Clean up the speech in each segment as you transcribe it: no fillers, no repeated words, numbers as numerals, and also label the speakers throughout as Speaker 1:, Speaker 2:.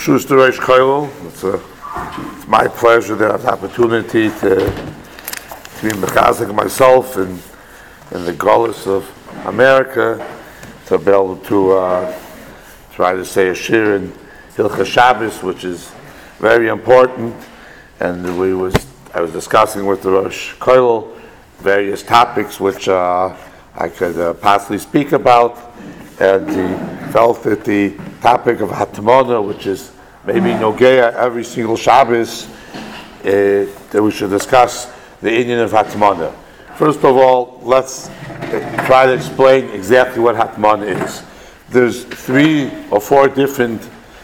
Speaker 1: Schuster Reish Koilel. It's my pleasure to have the opportunity to be mechazik myself in the Golus of America, to be able to try to say a shir in Hilchas Shabbos, which is very important. And I was discussing with the Rosh Koilel various topics which I could possibly speak about, and he felt that the topic of Hatmana, which is maybe Nogea every single Shabbos, that we should discuss the Indian of Hatmana. First of all, let's try to explain exactly what Hatmana is. There's 3 or 4 different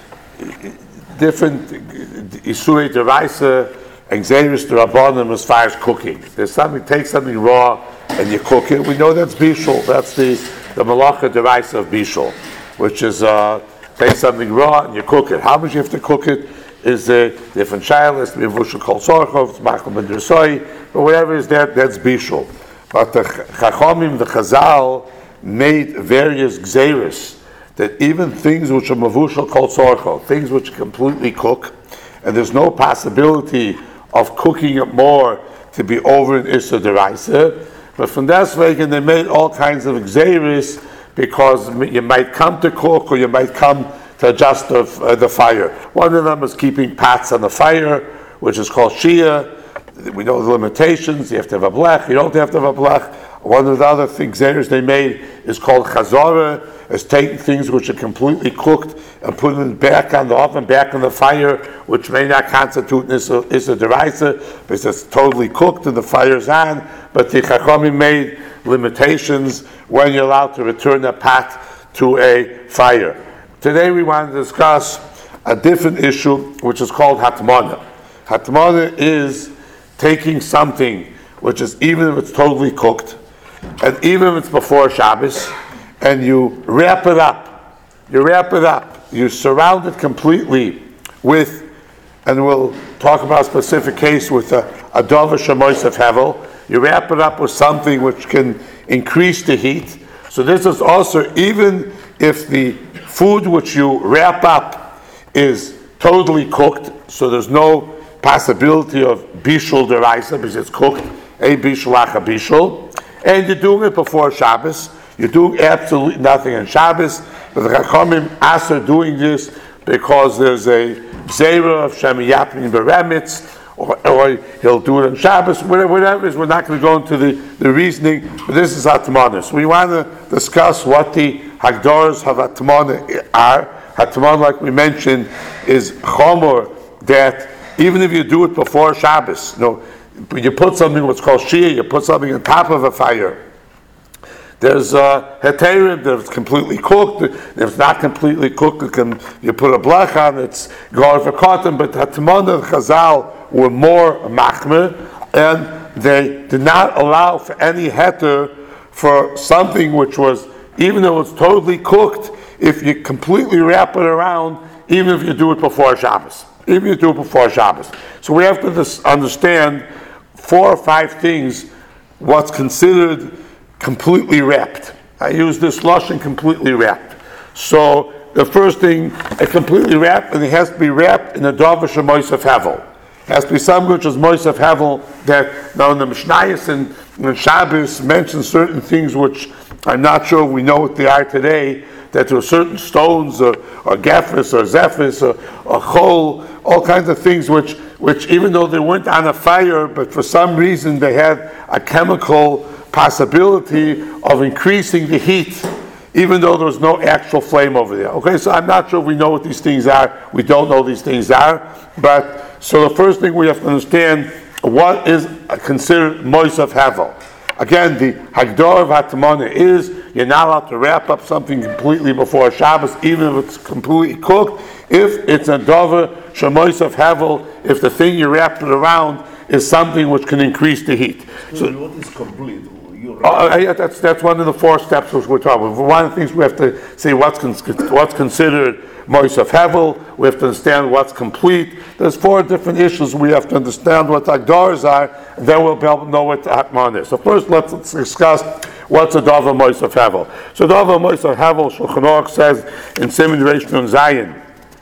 Speaker 1: Isurei Deraisa and Xeris D'Rabbanan as far as cooking. There's something, take something raw and you cook it. We know that's Bishul. That's the Malacha Deraisa of Bishul, which is take something raw and you cook it. How much you have to cook it is a different shayla. It's Vushul Kol Sorchov, it's Machal Ben Drusoi, but whatever is that's Bishul. But the Chachamim, the Chazal, made various Xeris that even things which are Mavushal Kol Sorchov, things which completely cook, and there's no possibility of cooking it more to be over in Issa Deraisa. But from that wagon, they made all kinds of Xeris because you might come to cook or you might come to adjust the fire. One of them is keeping pots on the fire, which is called Shia. We know the limitations. You have to have a blech. You don't have to have a blech. One of the other things they made is called Chazara. It's taking things which are completely cooked and putting them back on the oven, back on the fire, which may not constitute Issa Deraisa, because it's totally cooked and the fire's on. But the Chachamim made limitations when you're allowed to return a pot to a fire. Today we want to discuss a different issue, which is called Hatmana. Hatmana is taking something which is, even if it's totally cooked, and even if it's before Shabbos, and you wrap it up. You surround it completely with, and we'll talk about a specific case with a Dover Shemois of Hevel. You wrap it up with something which can increase the heat. So this is also, even if the food which you wrap up is totally cooked, so there's no possibility of Bishul Deraisa, because it's cooked, a Bishul Acha Bishul, and you're doing it before Shabbos. You're doing absolutely nothing on Shabbos, but the Chachamim are doing this because there's a Zera of Shemi Yapin Beremitz, or he'll do it on Shabbos, whatever it is. We're not going to go into the reasoning, but this is Hatmana. So we want to discuss what the Hagdoras of Hatmana are. Hatmana, like we mentioned, is Chomor, that even if you do it before Shabbos, you put something what's called Shia, you put something on top of a fire. There's heterim that's completely cooked. If it's not completely cooked, you put a blech on it's going for cotton. But Hatmana and Chazal were more machmer, and they did not allow for any heter for something which was, even though it's totally cooked, if you completely wrap it around, even if you do it before Shabbos. So we have to understand 4 or 5 things what's considered completely wrapped. I use this lashon, completely wrapped. So the first thing, a completely wrapped, and it has to be wrapped in a Dover Shemois of Hevel. It has to be something which is Mois of Hevel, that now in the Mishnayos and Shabbos mention certain things which I'm not sure we know what they are today, that there are certain stones or gephis or zephis or chol, all kinds of things which even though they weren't on a fire, but for some reason they had a chemical possibility of increasing the heat, even though there was no actual flame over there. Okay, so I'm not sure if we know what these things are. We don't know these things are. But so the first thing we have to understand, what is considered Mois of Hevel. Again, the Hagdor of Hatmana is, you're not allowed to wrap up something completely before Shabbos, even if it's completely cooked. If it's a Dover Shemois of Hevel, if the thing you wrapped it around is something which can increase the heat. So
Speaker 2: what is complete?
Speaker 1: That's one of the 4 steps which we're talking about. One of the things we have to say what's considered Mois of Hevel. We have to understand what's complete. There's 4 different issues we have to understand what Hagdoras are, and then we'll be able to know what the Hatman is. So first, let's discuss what's a Dover Mois of Hevel. So Dover Mois of Hevel, Shulchan Aruch says in Siman Reish Nun Zayin,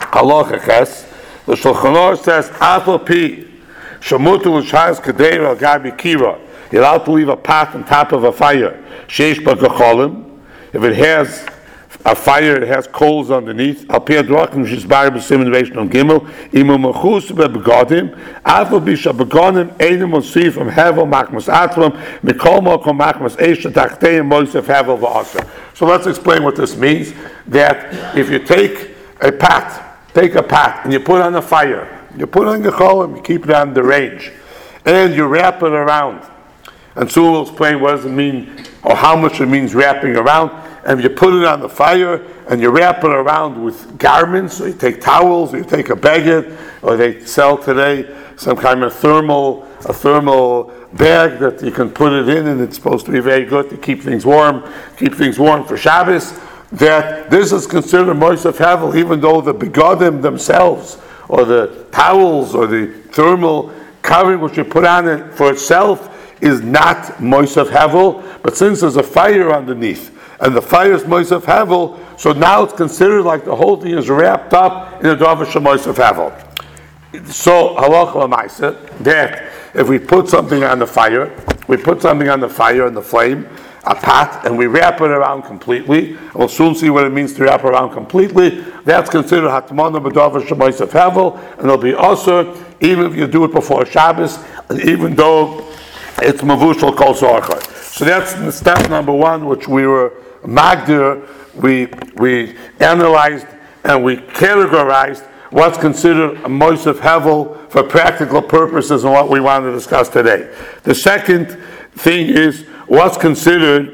Speaker 1: Halacha Ches. The Shulchan Aruch says, Afal Pi, Shamutu l'shayas kadeir al gabi kira. You're allowed to leave a pot on top of a fire. Sheish b'kacholim. If it has a fire, it has coals underneath. Al pi adrachim shizbar b'simin reish non gimel. Imu mechus bebegadim. Afal Pi shabegadim einem osif from hevel machmas atlam. Mikol mokom machmas eish tachtei moisef hevel v'aser. So let's explain what this means. That if you take a pot, and you put on a fire, you put on the cholim, you keep it on the range, and you wrap it around. And so we'll explain what does it mean, or how much it means wrapping around. And you put it on the fire, and you wrap it around with garments, or you take towels, or you take a baguette, or they sell today some kind of thermal bag that you can put it in, and it's supposed to be very good to keep things warm for Shabbos. That this is considered Moisef Hevel, even though the begadim themselves, or the towels, or the thermal covering which you put on it for itself is not Moisef Hevel, but since there's a fire underneath, and the fire is Moisef Hevel, so now it's considered like the whole thing is wrapped up in a Davar Shel Moisef Hevel. So, halacha l'maaseh, that if we put something on the fire, in the flame, a pot, and we wrap it around completely. We'll soon see what it means to wrap around completely. That's considered hatmana b'davar shel moisef hevel, and it'll be also even if you do it before Shabbos, even though it's mavushal kol sorcha. So that's step number one, which we were magdir. We analyzed and we categorized what's considered a moisef hevel for practical purposes and what we want to discuss today. The second thing is what's considered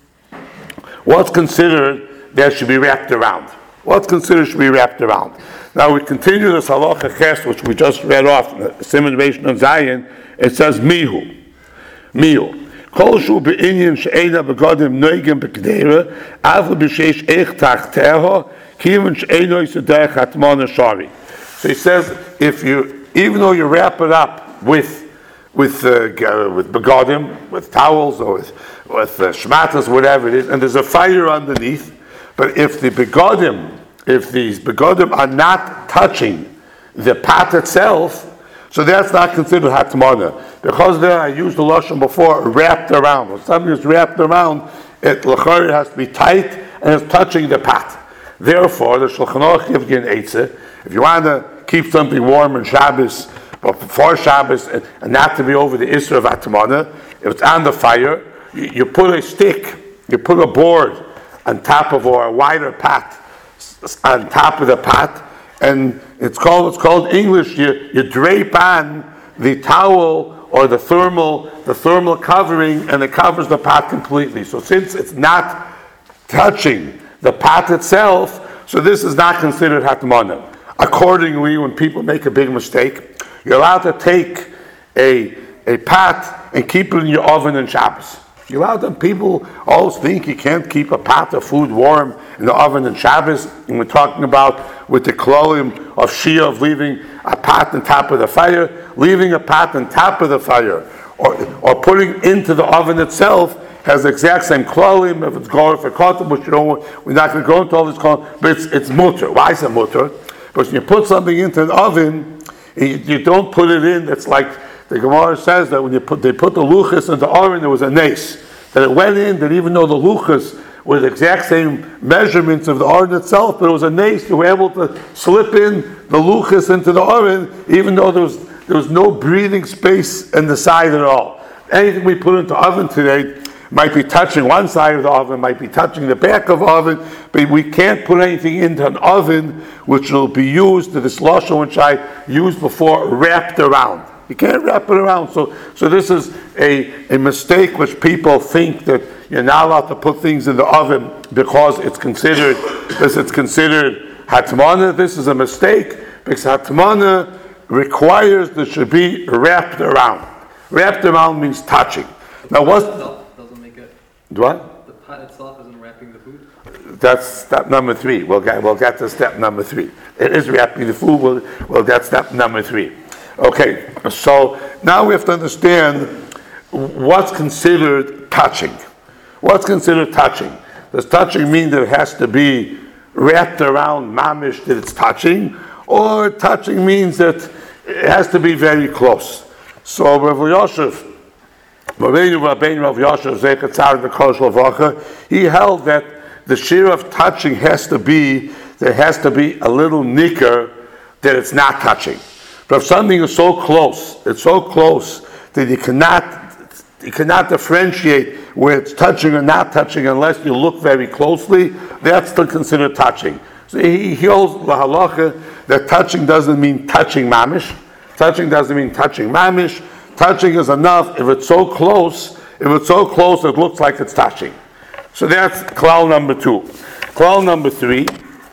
Speaker 1: that should be wrapped around. What's considered should be wrapped around. Now we continue this halacha ches, which we just read off, Siman Reish Nun Zayin. It says mihu. Kol shu be'inyan she'ena begadim noigim b'kdeira, avlu b'sheish eich tachteho, kiven she'eno yisadeh chatmana shari. So he says, even though you wrap it up with begadim, with towels, or with shmatas, whatever it is, and there's a fire underneath, but if these begadim are not touching the pot itself, so that's not considered hatmana. Because there I used the lashon before, wrapped around. When something is wrapped around, it has to be tight and it's touching the pot. Therefore, the Shulchan Aruch gives you an eitzah. If you want to keep something warm in Shabbos, but before Shabbos, and not to be over the Isra of Atmana, if it's on the fire, you put a stick, you put a board on top of, or a wider pot on top of the pot, and it's called English, you drape on the towel or the thermal covering, and it covers the pot completely. So since it's not touching the pot itself, so this is not considered hatmana. Accordingly, when people make a big mistake, you're allowed to take a pot and keep it in your oven on Shabbos. You're allowed to. People always think you can't keep a pot of food warm in the oven on Shabbos, and we're talking about with the klolim of Shia, of leaving a pot on top of the fire, leaving a pot on top of the fire, or putting into the oven itself has the exact same klolim. If it's going for kotel, which we're not going to go into all this klolim, but it's mutter. Why is it mutter? Because when you put something into an oven, you don't put it in. It's like the Gemara says that when they put the luchas in the oven, there was a nace that it went in. That even though the luchas were the exact same measurements of the oven itself, but it was a nace, you were able to slip in the luchas into the oven, even though there was no breathing space in the side at all. Anything we put into the oven today might be touching one side of the oven, might be touching the back of the oven, but we can't put anything into an oven which will be used to this lashon which I used before, wrapped around. You can't wrap it around. So this is a mistake which people think that you're not allowed to put things in the oven because it's considered hatmana. This is a mistake because hatmana requires that it should be wrapped around. Wrapped around means touching. Now
Speaker 2: doesn't make it.
Speaker 1: What?
Speaker 2: The pot itself isn't wrapping the food.
Speaker 1: That's step number 3. We'll get to step number 3. It is wrapping the food. Well, that's step number 3. Okay, so now we have to understand what's considered touching. What's considered touching? Does touching mean that it has to be wrapped around mamish that it's touching, or touching means that it has to be very close. So Rav Yosef, he held that the shear of touching has to be a little nicker that it's not touching. But if something is so close, it's so close that you cannot differentiate where it's touching or not touching unless you look very closely, that's still considered touching. So he holds the halacha that touching doesn't mean touching mamish. Touching doesn't mean touching mamish. Touching is enough if it's so close it looks like it's touching. So that's klal number 2. Klal number 3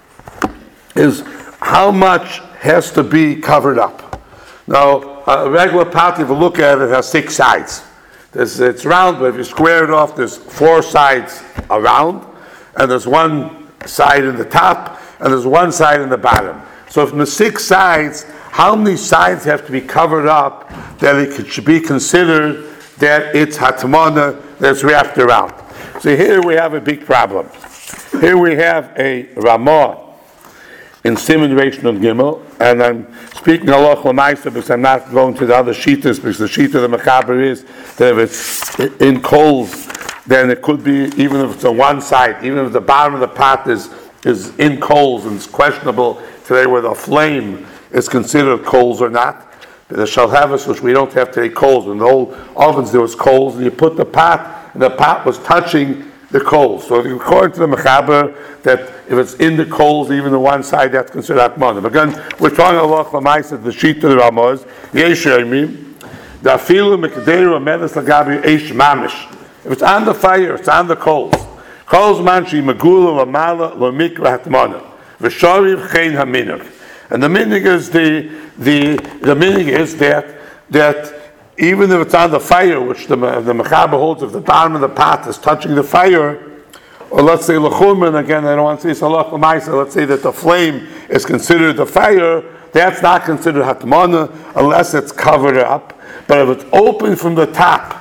Speaker 1: is how much has to be covered up. Now, a regular pot, if you look at it, has 6 sides. It's round, but if you square it off, there's 4 sides around, and there's 1 side in the top, and there's 1 side in the bottom. So from the 6 sides, how many sides have to be covered up that it should be considered that it's hatmana that's wrapped around? So here we have a big problem. Here we have a Ramah in Siman Reish Nun Gimel, and I'm speaking halacha l'maisa because I'm not going to the other shitas, because the shita of the Mechaber is that if it's in coals, then it could be, even if it's on one side, even if the bottom of the pot is in coals, and it's questionable today whether a flame is considered coals or not. But the shalhavas, which we don't have today, coals. In the old ovens there was coals, and you put the pot, and the pot was touching the coals. So according to the Mechaber, that if it's in the coals, even the one side, that's considered atmana. But again, we're talking about l'maisa, the sheet of the Ramaz. Yesh yomim, the afilu mekderu amedes lagabi eish mamish. If it's on the fire, it's on the coals. Coals manchi megula lamala lamikra hatmana. V'shariv chein haminuk. And the minig is the minig is that even if it's on the fire, which the Mechaber holds, if the bottom of the pot is touching the fire, or let's say l'chumran, again, I don't want to say salach l'maisa, let's say that the flame is considered the fire, that's not considered hatmana unless it's covered up. But if it's open from the top,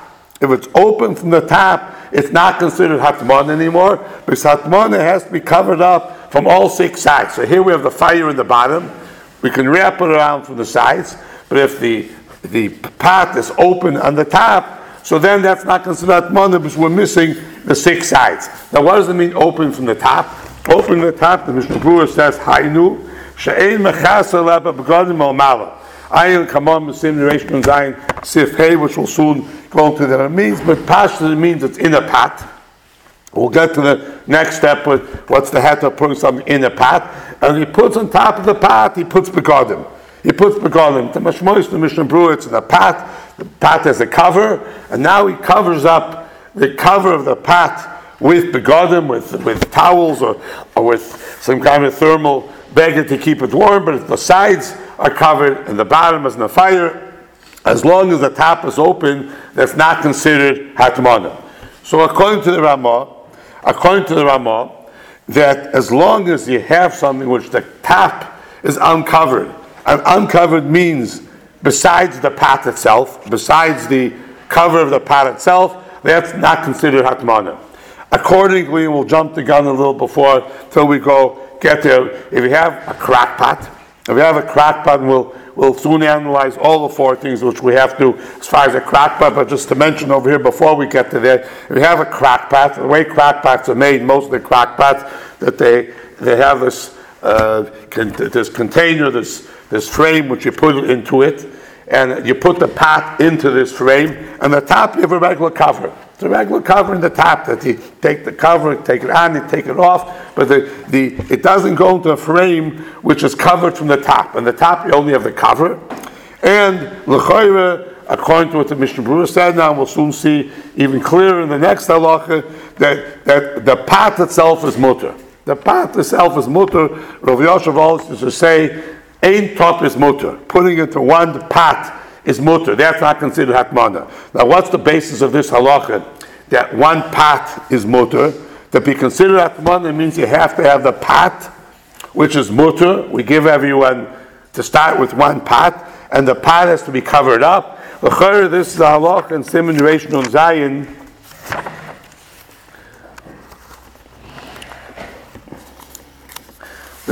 Speaker 1: it's not considered hatmana anymore, because hatmana has to be covered up from all 6 sides. So here we have the fire in the bottom. We can wrap it around from the sides, but if the pot is open on the top, so then that's not considered hatmana because we're missing the 6 sides. Now, what does it mean open from the top? Open from the top, the Mishnah Berurah says, Hainu, she'ein mechasa leba b'gadim al mala. Ayin kamon b'sim Reish Nun Zayin Sif Hey, which will soon go into that it means, but pashto it means it's in a pot. We'll get to the next step with what's the head of putting something in a pot. And he puts on top of the pot, he puts begadim. The mashmois, the Mishnah Berurah, it's in a pot. The pot has a cover, and now he covers up the cover of the pot with begadim, with towels or with some kind of thermal bagger to keep it warm, but the sides are covered and the bottom is in the fire. As long as the top is open, that's not considered hatmana. So according to the Ramah, that as long as you have something which the top is uncovered, and uncovered means besides the pot itself, besides the cover of the pot itself, that's not considered hatmana. Accordingly, we'll jump the gun a little before till we get there. If you have a crack pot, we'll soon analyze all the 4 things which we have to as far as a crack pot. But just to mention over here before we get to that, if you have a crack pot, the way crack pots are made, most of the crack pots, that they have this container, this frame which you put into it, and you put the pot into this frame, and the top you have a regular cover. It's a regular cover in the top that you take the cover, take it on, you take it off, but it doesn't go into a frame which is covered from the top. And the top you only have the cover. And l'chayre, according to what the Mishnah Berurah said, now we'll soon see even clearer in the next halacha that the pot itself is mutter. The pot itself is mutter. Rav Yosef always used to say, ein top is mutter. Putting it into one pot is mutter. That's not considered hatmana. Now, what's the basis of this halacha? That one pot is mutter. To be considered hatmana means you have to have the pot, which is mutter. We give everyone to start with one pot, and the pot has to be covered up. This is the halacha in Siman Reish Nun Zayin.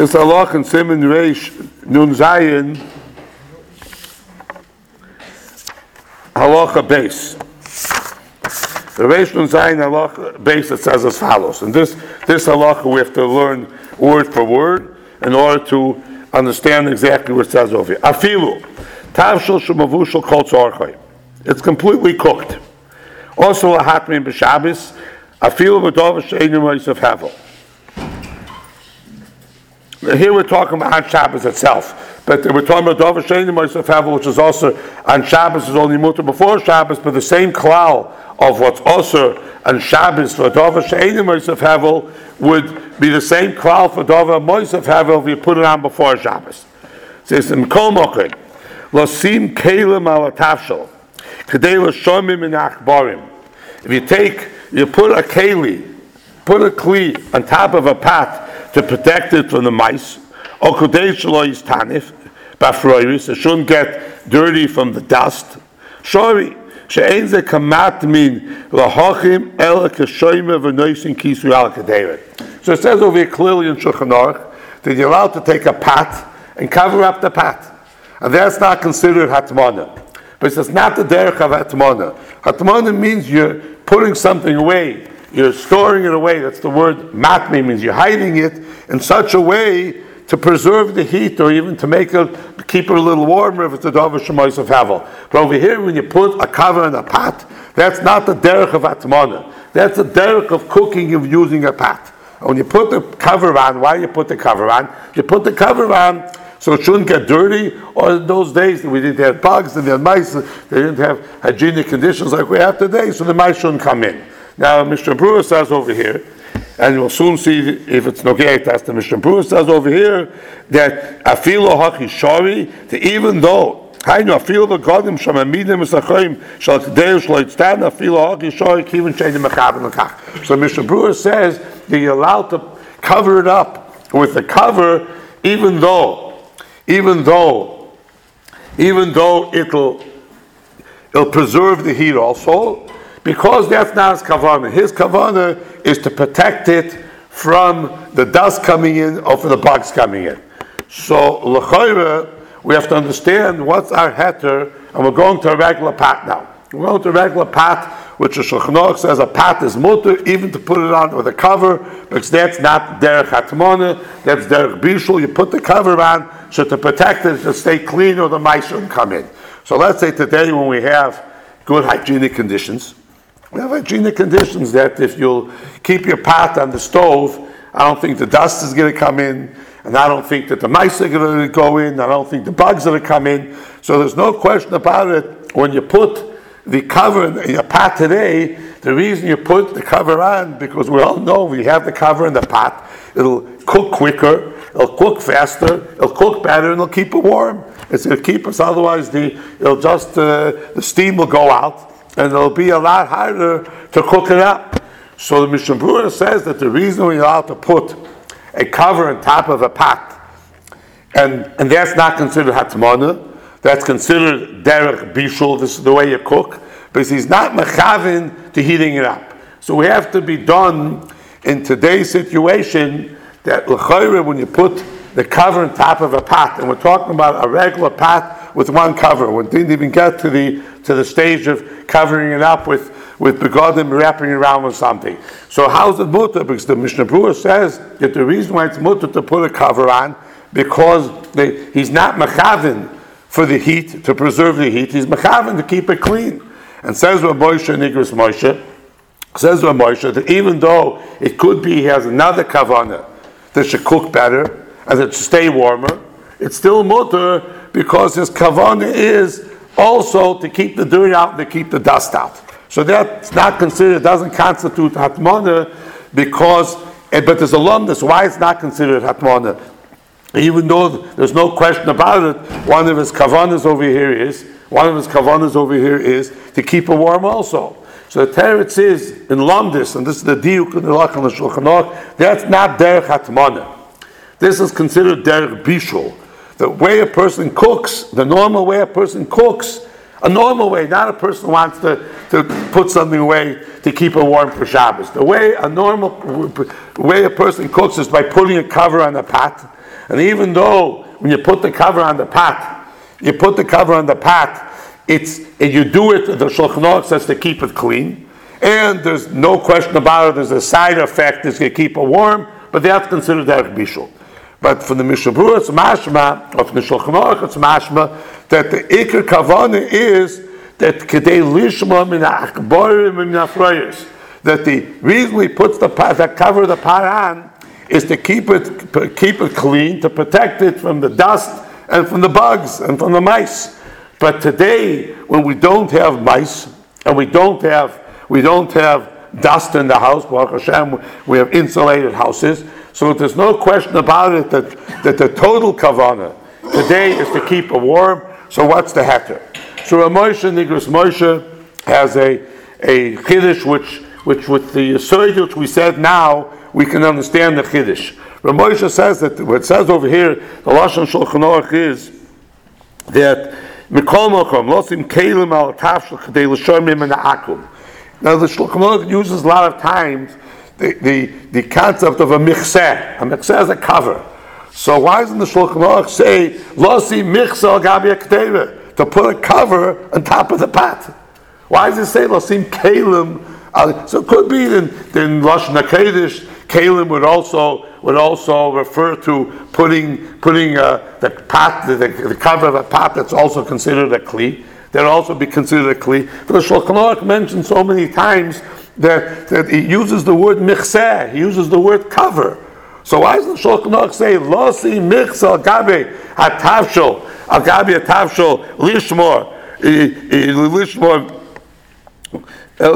Speaker 1: This halach in Siman Reish Nun Zayin halacha base. The Reish Nun Zayin halacha base, it says as follows. And this halacha we have to learn word for word in order to understand exactly what it says over here. Afilu tavshel shemavushel kol tzorchay. It's completely cooked. Also a hatmin b'Shabbos. Afilu b'dov she'einu ma'asav havel. Here we're talking about on Shabbos itself, but we're talking about Dover Sheini Ma'asav Havel, which is also on Shabbos, is only mutter before Shabbos, but the same klal of what's also on Shabbos for Dover Sheini Ma'asav Havel would be the same klal for Dover Ma'asav Havel if you put it on before Shabbos. It says in Kol Mokin, Losim Kelim Al Tafshel, Kedei L'Shomim Min Achbarim. If you put a keli, put a kli on top of a pot to protect it from the mice, or kodesh lo yistanif, bafroiris, it shouldn't get dirty from the dust. Shori, she'ein ze kamat min lahachim el kashoyme v'noisin kisu al kaderet. So it says over here clearly in Shulchan Aruch that you're allowed to take a pot and cover up the pot, and that's not considered hatmana. But it's not the derech of hatmana. Hatmana means you're putting something away. You're storing it away. That's the word matmi, means you're hiding it in such a way to preserve the heat or even to keep it a little warmer if it's a dover shemois of havel. But over here, when you put a cover in a pot, that's not the derech of atmana. That's the derech of cooking of using a pot. When you put the cover on, why do you put the cover on? You put the cover on so it shouldn't get dirty, or in those days we didn't have bugs and they had mice, they didn't have hygienic conditions like we have today, so the mice shouldn't come in. Now, Mr. Brewer says over here, and you'll soon see if it's nogei, that's the Mr. Brewer says over here, that afilo hachi shari, that even though, haynu afilo v'godim shamamidim v'sachayim shal k'deus lo yitzdan, afilo hachi shari kivin sheini mechaben l'kach. So Mr. Brewer says that you're allowed to cover it up with the cover, even though it'll preserve the heat also, because that's not his kavanah. His kavanah is to protect it from the dust coming in or from the bugs coming in. So l'chayra, we have to understand what's our heter, and we're going to a regular pot now. We're going to a regular pot, which the Shulchan Aruch says a pot is mutter, even to put it on with a cover, because that's not derech hatmona, that's derech bishul. You put the cover on so to protect it, to stay clean, or the mice shouldn't come in. So let's say today when we have good hygienic conditions, we have hygienic conditions that if you'll keep your pot on the stove, I don't think the dust is going to come in, and I don't think that the mice are going to go in, I don't think the bugs are going to come in. So there's no question about it. When you put the cover in your pot today, the reason you put the cover on, because we all know when you have the cover in the pot, it'll cook quicker, it'll cook faster, it'll cook better, and it'll keep it warm. It's going to keep us, otherwise the steam will go out, and it'll be a lot harder to cook it up. So the Mishnah Berurah says that the reason we're allowed to put a cover on top of a pot, and that's not considered hatmana, that's considered derech bishul, this is the way you cook, because he's not mechavin to heating it up. So we have to be done in today's situation that l'chayre, when you put the cover on top of a pot, and we're talking about a regular pot with one cover, we didn't even get to the stage of covering it up with begodim, wrapping it around with something. So how's it mutter? Because the Mishnah Berurah says that the reason why it's mutter to put a cover on, because he's not mechavin for the heat, to preserve the heat, he's mechavin to keep it clean. And says Rav Moshe Nigros Moshe, says Rav Moshe that even though it could be he has another kavanah that should cook better and that should stay warmer, it's still mutter because his kavanah is also to keep the dirt out and to keep the dust out. So that's not considered, doesn't constitute hatmana, because, but there's a lumdus, why it's not considered hatmana. Even though there's no question about it, one of his kavanas over here is to keep it warm also. So the teretz is in lumdus, and this is the diuk in the Shulchan Aruch, that's not derech hatmana. This is considered derech bishul. The way a person cooks, the normal way a person cooks, a normal way, not a person who wants to put something away to keep it warm for Shabbos. The way a normal way a person cooks is by putting a cover on the pot, And even though when you put the cover on the pot, and you do it, the Shulchan Aruch says to keep it clean. And there's no question about it, there's a side effect, it's going to keep it warm, but that's considered derech bishul. But from the Mishnah Berurah, it's mashma, or from the Shulchan Aruch, it's mashma, that the ikar kavanah is that kedei lishma min ha'achborim min ha'frayos. That the reason we put the pot, that cover the pot on, is to keep it clean, to protect it from the dust and from the bugs and from the mice. But today, when we don't have mice and we don't have dust in the house, Baruch Hashem, we have insulated houses. So there's no question about it that the total kavanah today is to keep it warm. So what's the heter? So Moshe Nigros Moshe has a chiddush which with the yesod which we said now we can understand the chiddush. Moshe says that what it says over here, the lashon Shulchan Aruch is that mikol mokom losim kelim al tafshel kedei l'shomim min ha'akum. Now the Shulchan Aruch uses a lot of times the concept of a michseh. A michseh is a cover. So why doesn't the Shulchan Aruch say losim michseh al gabi ha'kedeva, to put a cover on top of the pot? Why does it say losim kelim? So it could be in Lashon HaKodesh, kelim would also refer to putting the pot, the cover of a pot that's also considered a kli. That also be considered a kli. But the Shulchan Aruch mentioned so many times that he uses the word michseh, he uses the word cover. So why does the Shulchan Aruch say losi michseh al gabi hatavshol lishmor lishmor? So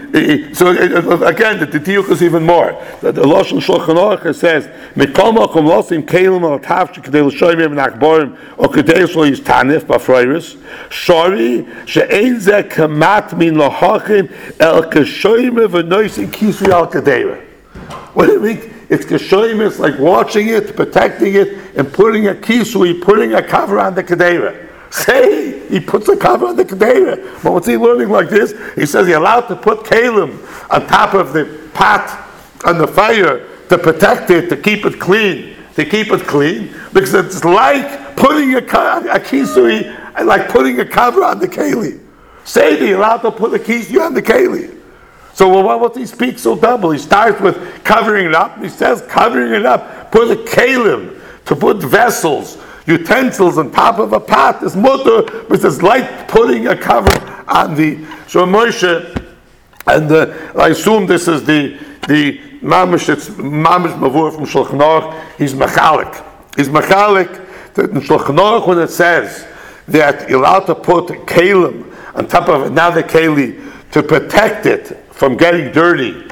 Speaker 1: again, the diuk is even more. The lashon Shulchan Aruch says, "Mikol makom losim kelim al tavshel kedei l'shoymim nachborim or kedei shlo yistanif b'frayros shori she'ein zeh kamat min lahachim el kashoyim v'noisim kisui al kedei." What do you mean? It's kashoyim. It's like watching it, protecting it, and putting a kisui, putting a cover on the kedei. Say he puts a cover on the kedera. But what's he learning like this? He says he's allowed to put kalim on top of the pot on the fire to protect it, to keep it clean, because it's like putting a kisui, like putting a cover on the keli. Say he's allowed to put a kisui on the keli. So what he speaks so double? He starts with covering it up. He says covering it up, put a kalim, to put vessels, utensils on top of a pot is mutter, but it's like putting a cover on the. So Moshe, and I assume this is the mamish. It's mamish mavur from Shulchan Aruch. He's machalik. He's machalik that in Shulchan Aruch when it says that you're allowed to put kalim on top of another keli to protect it from getting dirty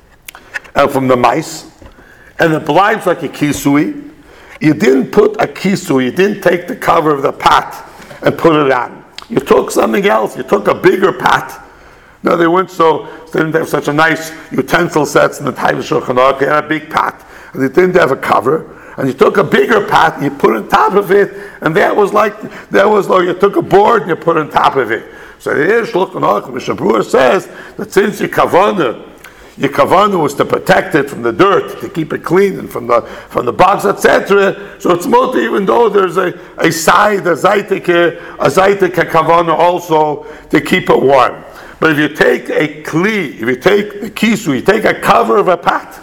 Speaker 1: and from the mice, and it blinds like a kisui. You didn't put a kisu, you didn't take the cover of the pot and put it on. You took something else, you took a bigger pot. No, they didn't have such a nice utensil sets in the time of Shulchan Aruch. They had a big pot, and they didn't have a cover. And you took a bigger pot and you put on top of it, and that was like you took a board and you put on top of it. So there, Shulchan Aruch, Mishnah Berurah says that since your kavanah was to protect it from the dirt, to keep it clean and from the bugs, etc. So it's mutter, even though there's a zaitik kavanah also to keep it warm. But if you take a kli, if you take the kisu, you take a cover of a pot,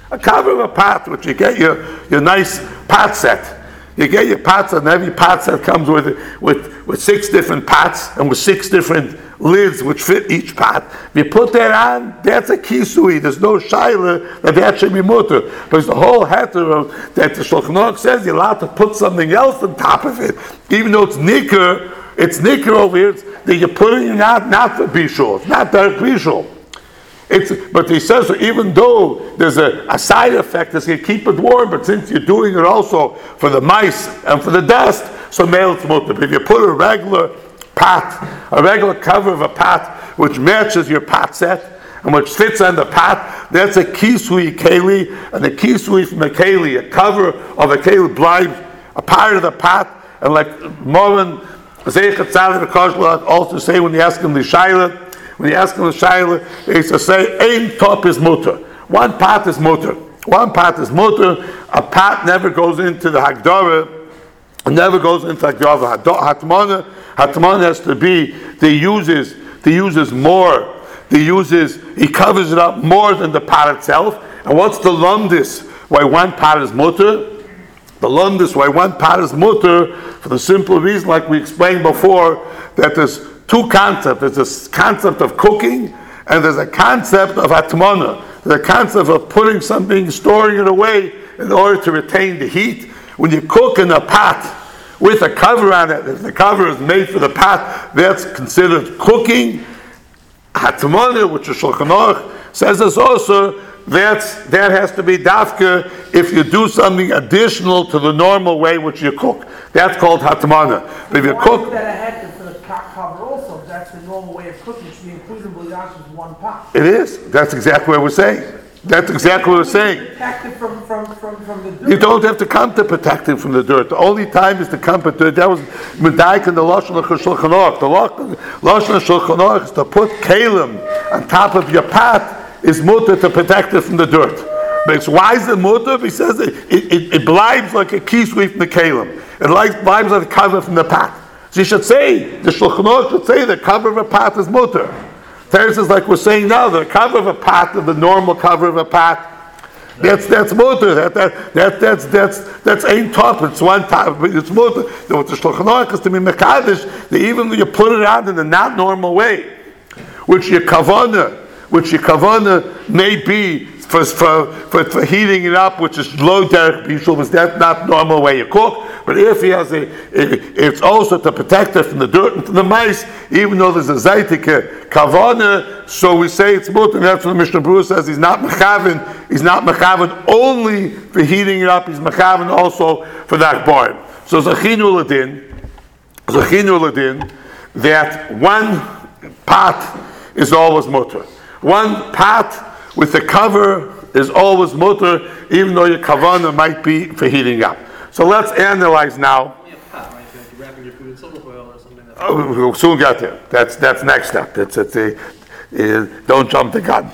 Speaker 1: which you get your nice pot set. You get your pots, and every pot set comes with 6 different pots and with 6 different lids which fit each pot. If you put that on, that's a kisui. There's no shaila that should be mutter. But it's the whole heter that the Shulchan Aruch says you're allowed to put something else on top of it, even though it's nicker over here. That you're putting it out not for bishul. It's not derech bishul. But he says, so even though there's a side effect that's going to keep it warm, but since you're doing it also for the mice and for the dust, so male it's mutter. But if you put a regular cover of a pot which matches your pot set and which fits on the pot, that's a kisui keli, and the kisui from a keli, a cover of a keli blind, a part of the pot, and like Moran Zeichat Tzaddik Koshla also say when you ask him the shaila. When you ask him the shaila, they used to say, "Ein top is mutter." One pot is mutter. One pot is mutter. A pot never goes into the Hagdara. Never goes into Hagdara. Hatmana has to be, he uses more. He covers it up more than the pot itself. And what's the lumdis? Why one pot is mutter? The lumdis, why one pot is mutter, for the simple reason, like we explained before, that there's two concepts. There's a concept of cooking, and there's a concept of atmana. The concept of putting something, storing it away in order to retain the heat. When you cook in a pot with a cover on it, if the cover is made for the pot, that's considered cooking. Hatmana, which is Shulchan Aruch, says this also, that has to be dafka if you do something additional to the normal way which you cook. That's called hatmana. But if you cook,
Speaker 3: that ahead for the cover also, that's the normal way of cooking. It should be included in bouillon as one pot.
Speaker 1: it is. That's exactly what we're saying. That's exactly what we're saying.
Speaker 3: Protected from the dirt.
Speaker 1: You don't have to come to protect it from the dirt. The only time is to come to dirt. That was Medaik in the Lashon Shulchan Aruch. The Lashon Shulchan Aruch is to put kalim on top of your pot is mutter to protect it from the dirt. But why is it mutter? He says it blibes like a kisui from the kalim. It blibes like a cover from the pot. So you should say, the Shulchan Aruch should say the cover of a pot is mutter. Teres is like we're saying now, the cover of a pot, the normal cover of a pot, that's mutter. That's ain't top. It's one top. It's mutter. What the Shulchan Aruch is to be mekadosh, that even when you put it on in a not normal way, which your kavana may be for heating it up, which is low derech bishul, but that's not normal way you cook. But if he has it's also to protect it from the dirt and from the mice, even though there's a zaytik kavana, so we say it's mutter. And that's what the Mishnah Berurah says. He's not mechaven only for heating it up. He's mechaven also for that barn. So zachinu ladin that one pot is always mutter. One pot with the cover is always mutter, even though your kavana might be for heating up. So let's analyze now.
Speaker 2: Yeah, pot, right? You're wrapping your food in silver foil or something.
Speaker 1: We'll soon get there. That's next step. Don't jump the gun.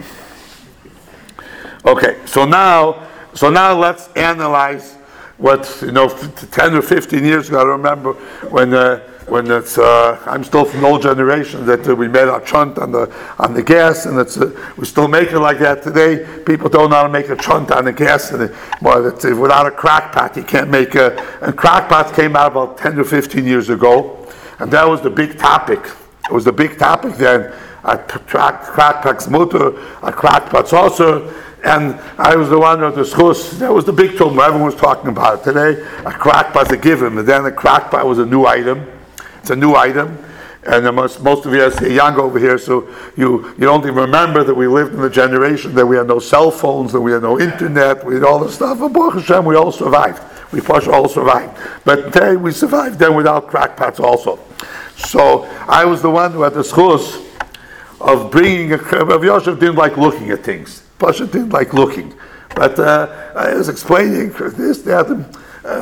Speaker 1: Okay, so now let's analyze what 10 or 15 years ago. I remember when it's I'm still from the old generation that we made our chunt on the gas, and we still make it like that today. People don't know how to make a chunt on the gas, and without a crack pot you can't make and crack pots came out about 10 or 15 years ago, and that was the big topic. It was the big topic then. A crack pot's mutter, a crack pot's also. And I was the one of the schus. That was the big problem. Everyone was talking about it today. A crack pot's a given, and then a crack pot was a new item. It's a new item, and most of you are young over here, so you don't even remember that we lived in a generation that we had no cell phones, that we had no internet, we had all this stuff. And Baruch Hashem, we all survived. We all survived. But today we survived then without crack pots also. So I was the one who had the schus of bringing Rav Yosef didn't like looking at things. Pasha didn't like looking, but I was explaining this, that.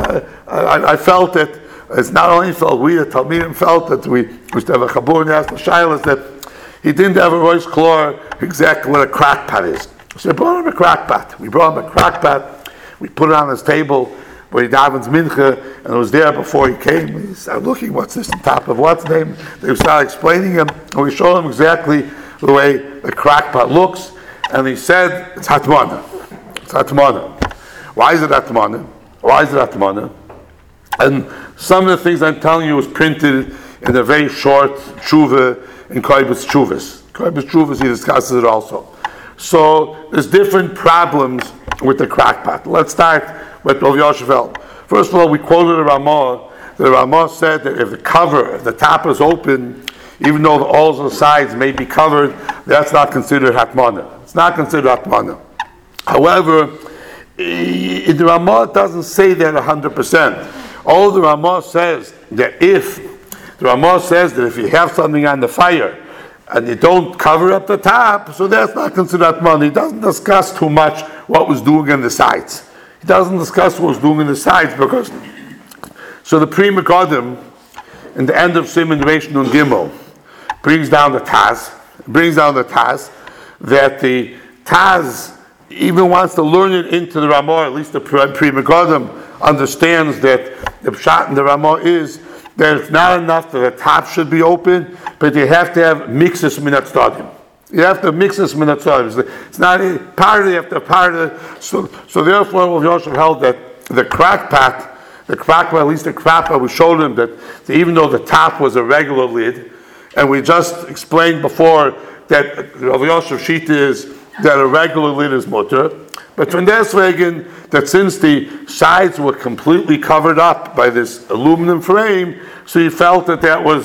Speaker 1: I felt that it's not only felt we, the Talmidim felt that we used to have a chabur and asked the Shilas that he didn't have a rosh klor exactly what a crack pot is. So we brought him a crack pot. We put it on his table where he davens mincha, and it was there before he came. He started looking, what's this on top of what's name? They started explaining him, and we showed him exactly the way the crack pot looks. And he said, it's hatmana. It's hatmana. Why is it hatmana? And some of the things I'm telling you was printed in a very short tshuva in Koibetz Tshuvas. Koibetz Tshuvas, he discusses it also. So there's different problems with the crack pot. Let's start with Rav Yosef. First of all, we quoted the Ramah. The Ramah said that if the top is open, even though all the sides may be covered, that's not considered hatmana. It's not considered hatmana. However, the Ramah doesn't say that 100%. All the Ramah says that if you have something on the fire and you don't cover up the top, so that's not considered hatmana. He doesn't discuss too much what was doing in the sides. He doesn't discuss what was doing in the sides because so the Pri Megadim in the end of Siman Reish Nun Gimel brings down the Taz that the Taz even wants to learn it into the Ramah, at least the Pri Megadim understands that the pshat in the Ramah is that it's not enough that the top should be open, but you have to have mixes minat stadim. You have to mix this minat stadim. It's not part of it. So therefore, Rav Yosef held that the crack pot, at least the crack pot, we showed him that even though the top was a regular lid, and we just explained before that Rav Yosef Shita is that a regular lid is mutter, but from deswegen that since the sides were completely covered up by this aluminum frame, so he felt that was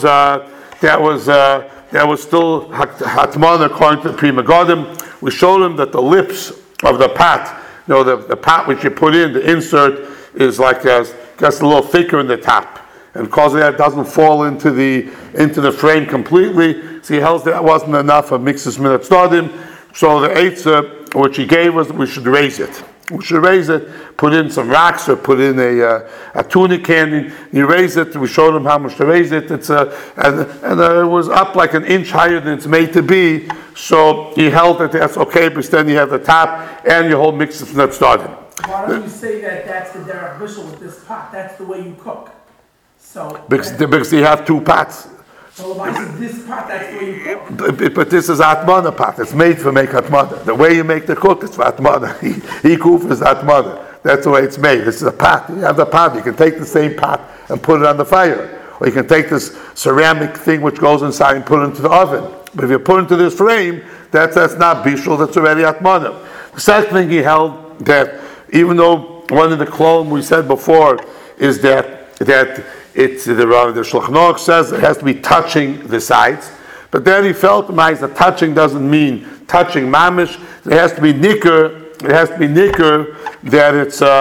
Speaker 1: still hatman according to the Pri Megadim. We showed him that the lips of the pot, the pot which you put in, the insert is like just a little thicker in the top, and because of that, it doesn't fall into the frame completely. So he held that wasn't enough of mixes minat stadim. So the eitzah which he gave us, we should raise it. We should raise it, put in some rocks, or put in a tuna can. You raise it. We showed him how much to raise it. It's and it was up like an inch higher than it's made to be. So he held that that's okay, but then you have the top and your whole mix is not started.
Speaker 3: Why don't you say that that's the derech bishul with this pot? That's the way you cook. So
Speaker 1: because you have two pots.
Speaker 3: So if I said this pot, that's the way you cook.
Speaker 1: But this is atmana pot. It's made for make atmana. The way you make the cook is for atmana. Hikuf is atmana. That's the way it's made. This is a pot. You have the pot. You can take the same pot and put it on the fire, or you can take this ceramic thing which goes inside and put it into the oven. But if you put it into this frame, that's not bishul. That's already atmana. The second thing he held that even though one of the klom we said before is that it's the Shulchan Aruch says it has to be touching the sides, but then he felt that touching doesn't mean touching mamish. It has to be nicker. It has to be nicker that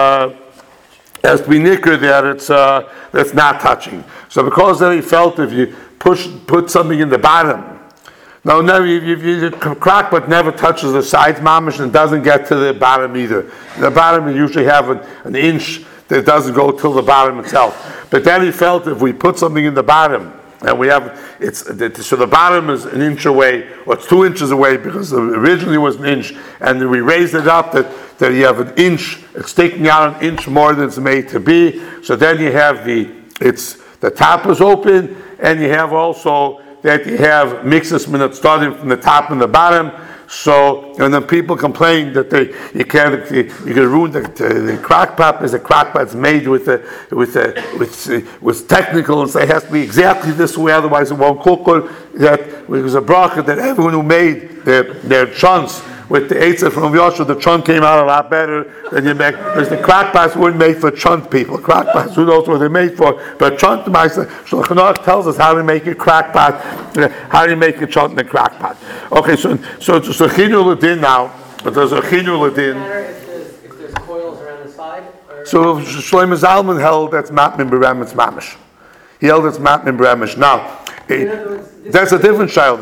Speaker 1: it's not touching. So because then he felt if you put something in the bottom. Now, you crack, but never touches the sides mamish and doesn't get to the bottom either. The bottom you usually have an inch that doesn't go till the bottom itself. But then he felt if we put something in the bottom, and we have so the bottom is an inch away, or it's 2 inches away because originally it was an inch, and then we raised it up that you have an inch, it's sticking out an inch more than it's made to be. So then you have the top is open, and you have also that you have mixes minutes starting from the top and the bottom. So, and then people complain that you can ruin the crock pot because the crock pot's made with technical and say it has to be exactly this way, otherwise it won't cook. Or that it was a bracha that everyone who made their chunks with the eitzah from Yoshua, the chunk came out a lot better than you make, because the crock pots weren't made for chunt people. Crock pots, who knows what they're made for? But chunt meister, Shulchan Aruch tells us how to make a crock pot, how do you make a chunt in a crock pot. Okay, so chinu l'din now, but there's a chinu l'din.
Speaker 4: If there's coils around the side?
Speaker 1: So Shlomo Zalman held that's matmin b'remes mamish. He held it's matmin b'remes. Now, that's a different child.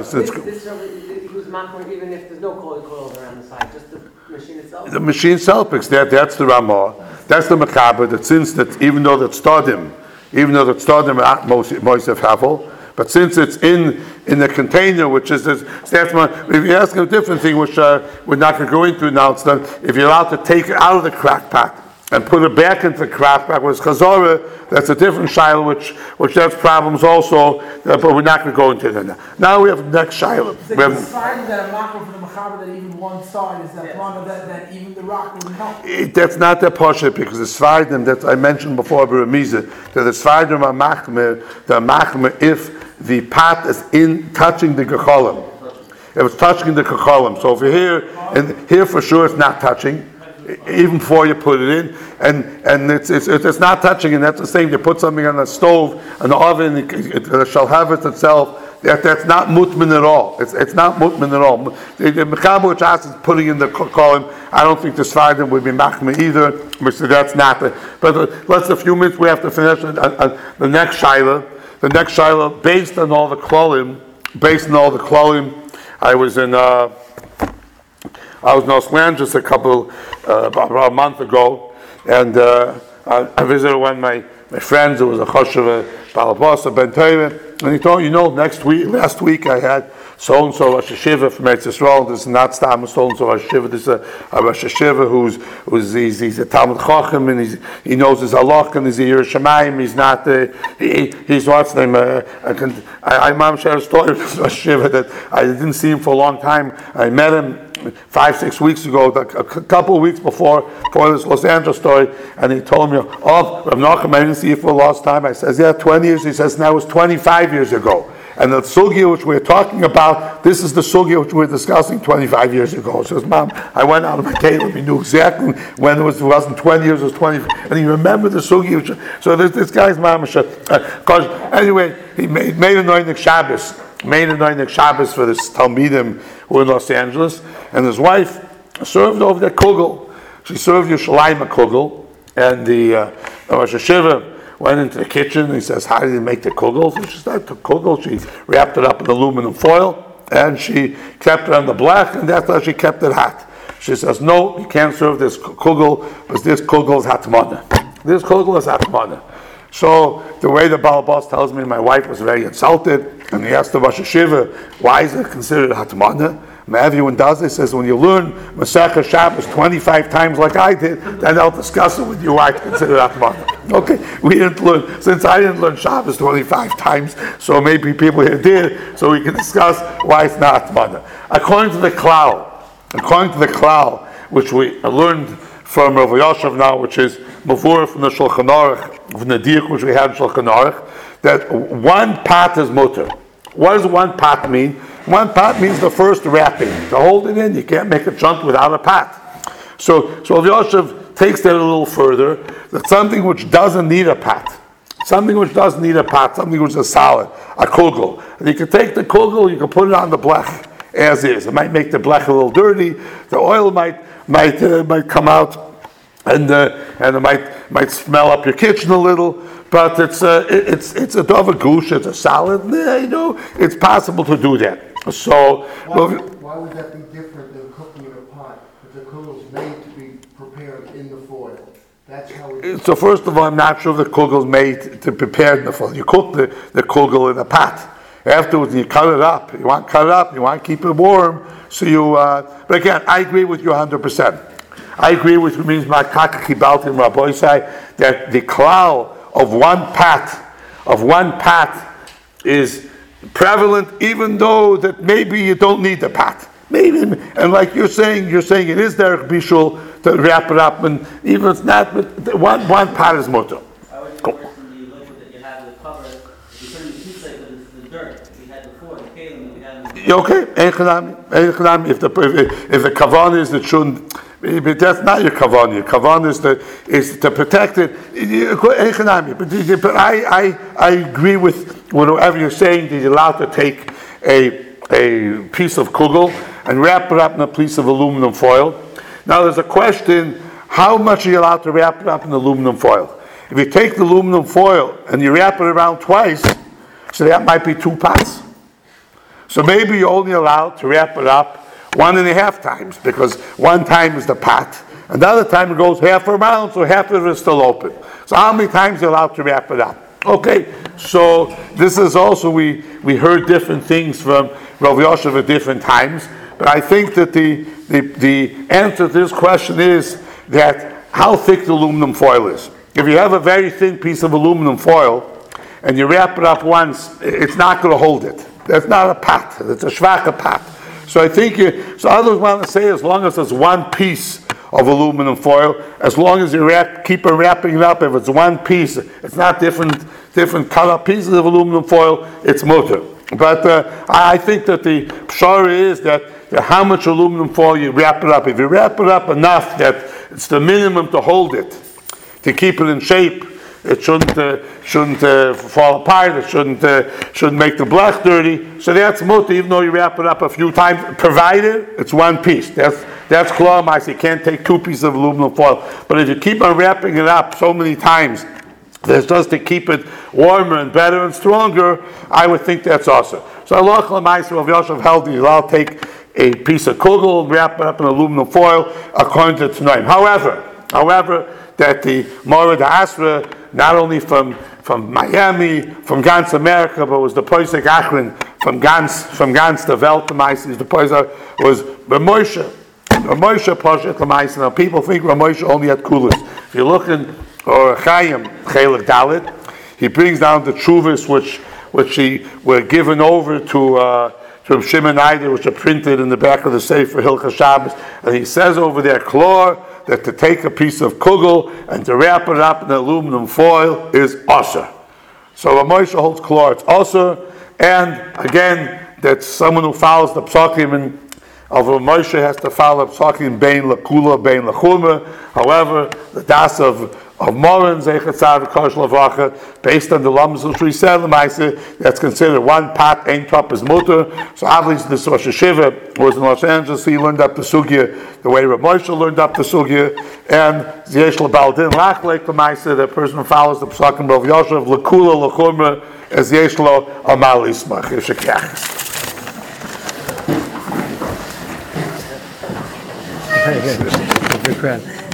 Speaker 4: Even if there's no coils around the side, just the machine itself?
Speaker 1: The machine itself, because that's the Ramah, that's the Mechaber, that since that, even though that Stadim at Moisef Havel, but since it's in the container, which is this, that's if you're asking a different thing, which we're not going to go into now, it's done, if you're allowed to take it out of the crack pot and put it back into the crack pot with Chazorah, that's a different shiloh, which has problems also, but we're not going to go into that now. We have the next shiloh.
Speaker 3: So the side that I'm not for the Mechaber, that even one side is that one that even the rock wouldn't help.
Speaker 1: That's not the poshet, because the Sfardim that I mentioned before, Beremiza, that the Sfardim are machmer if the pot is touching the gecholim. If it's touching the gecholim. So if you're here, and here for sure it's not touching, even before you put it in, and it's not touching, and that's the same. You put something on the stove, an oven, it shall have it itself. That's not mutmin at all. It's not mutmin at all. The Mechaber which asks is putting in the kolim. I don't think the Sfardim would be machmir either. So that's not the. But let's a few minutes. We have to finish the next shaila. The next shaila, based on all the klolim, I was in Los Angeles about a month ago, and I visited one of my friends who was a choshev Balabasa Ben Torah, and he told last week I had so and so Rosh Hashiva from Eretz Yisrael. This is not Stam so and so Rosh Hashiva. This is a Rosh Hashiva he's a Talmud Chacham and he knows his halach and he's a Yirei Shamayim. He's not he's what's name. I share a story of Rosh Hashiva that I didn't see him for a long time. I met him 5-6 weeks ago, a couple of weeks before this Los Angeles story, and he told me, "Oh, Rav Nachum, I didn't see you for the last time." I says, "Yeah, 20 years." He says, "Now it was 25 years ago." And the sugya which we're talking about, this is the sugya which we're discussing 25 years ago. He says, "Mom, I went out of my Caleb. He knew exactly when it wasn't 20 years, it was 20." And he remembered the sugya. So this guy's mom, because anyway, he made a Noinnik Shabbos. Made a Noinnik Shabbos for this Talmidim who were in Los Angeles. And his wife served over there kugel. She served Yerushalayim a kugel. And the Rosh Hashiva went into the kitchen and he says, "How did you make the kugel?" So she started to kugel. She wrapped it up in aluminum foil and she kept it on the black, and that's how she kept it hot. She says, "No, you can't serve this kugel because this kugel is hatmana. This kugel is hatmana." So the way the Baal Bas tells me, my wife was very insulted, and he asked the Rosh Hashiva, "Why is it considered hatmana?" Everyone does it. Says when you learn Masechah Shabbos 25 times like I did, then I'll discuss it with you why it's considered hatmana. Okay, we didn't learn, since I didn't learn Shabbos 25 times, so maybe people here did, so we can discuss why it's not hatmana. According to the klal, which we learned from Rav Yoshev now, which is Mavur from the Shulchan Aruch, from the Diuk which we had in Shulchan Aruch, that one pot is mutter. What does one pot mean? One pot means the first wrapping. To hold it in, you can't make a chunk without a pot. So Rav Yoshev takes that a little further, that something which doesn't need a pot, something which is solid, a kugel. And you can take the kugel, you can put it on the blech as is. It might make the blech a little dirty, the oil might come out, and it might smell up your kitchen a little, but it's a dova gush, it's a salad. It's possible to do that. So
Speaker 5: why would that be different than cooking in a pot? If the kugel is made to be prepared in the foil, that's how it.
Speaker 1: So first of all, I'm not sure the kugel is made to prepare in the foil. You cook the kugel in a pot. Afterwards, you cut it up. You want to keep it warm. So you. But again, I agree with you 100%. I agree with you means Makaka Kibaltim Rabboisai that the klal of one pot is prevalent, even though that maybe you don't need the pot. Maybe, and like you're saying it is derech bishul to wrap it up, and even if it's not, but one pot is mutter.
Speaker 6: I would say worse than the liquid that you have the cover. If you put it in the toothpaste, but it's the dirt that we had before, the kalim that we had.
Speaker 1: Okay, if the kavan is that shouldn't. But that's not your kavan. Your kavan is to protect it. But I agree with whatever you're saying. That you're allowed to take a piece of kugel and wrap it up in a piece of aluminum foil. Now there's a question: how much are you allowed to wrap it up in aluminum foil? If you take the aluminum foil and you wrap it around twice, so that might be 2 pots. So maybe you're only allowed to wrap it up 1.5 times, because 1 time is the pot, and the other time it goes half around, so half of it is still open. So how many times are you allowed to wrap it up? Okay, so this is also, we heard different things from Rav Yoshev at different times, but I think that the answer to this question is that how thick the aluminum foil is. If you have a very thin piece of aluminum foil, and you wrap it up once, it's not going to hold it. That's not a pot, it's a shvacha pot. So I think, so others want to say as long as it's 1 piece of aluminum foil, as long as you keep on wrapping it up, if it's 1 piece, it's not different cut up pieces of aluminum foil, it's mutter. But I think that the pshara is that how much aluminum foil you wrap it up. If you wrap it up enough that it's the minimum to hold it, to keep it in shape, it shouldn't fall apart. It shouldn't make the blech dirty. So that's mutter, even though you wrap it up a few times, provided it's 1 piece. That's klal ma'aseh. You can't take 2 pieces of aluminum foil. But if you keep on wrapping it up so many times, that's just to keep it warmer and better and stronger, I would think that's awesome. So Allah Ma'aseh Rav Yoshev held that you're allowed to take a piece of kugel and wrap it up in aluminum foil according to Tanaim. However, that the Morad Asra, not only from from Miami, from Gans America, but was the Poisek Achron from Gans the Welt, the Meister, the Poisek was Ramosha. Ramosha Poshet Lamaisa. Now people think Ramosha only had coolers. If you look in or Chaim Chelik Dalit, he brings down the Chuvas which he were given over to Shimon Eider, which are printed in the back of the Sefer Hilchas Shabbos, and he says over there, Klor, that to take a piece of kugel and to wrap it up in aluminum foil is osir. So Ramosha holds Klor, it's osir, and again, that someone who follows the psakim of Ramosha has to follow the psakim bein lakula, bein lachuma. However, the das of Moran, Zeichatzav, Kosh Lavacha, based on the Lams which we said, that's considered one pot, ein top is mutter. So obviously this Rosh Hashiva was in Los Angeles, he learned up the Sugya the way Rav Moshe learned up the Sugya, and Zeyesh L'Baldin Lachlek L'Maisa, the person who follows the Psakim of Yoshev, L'Kula, L'Chumra, as Zeyesh Lo Amal Yismach, Yishakach.
Speaker 7: Very good. Good crowd.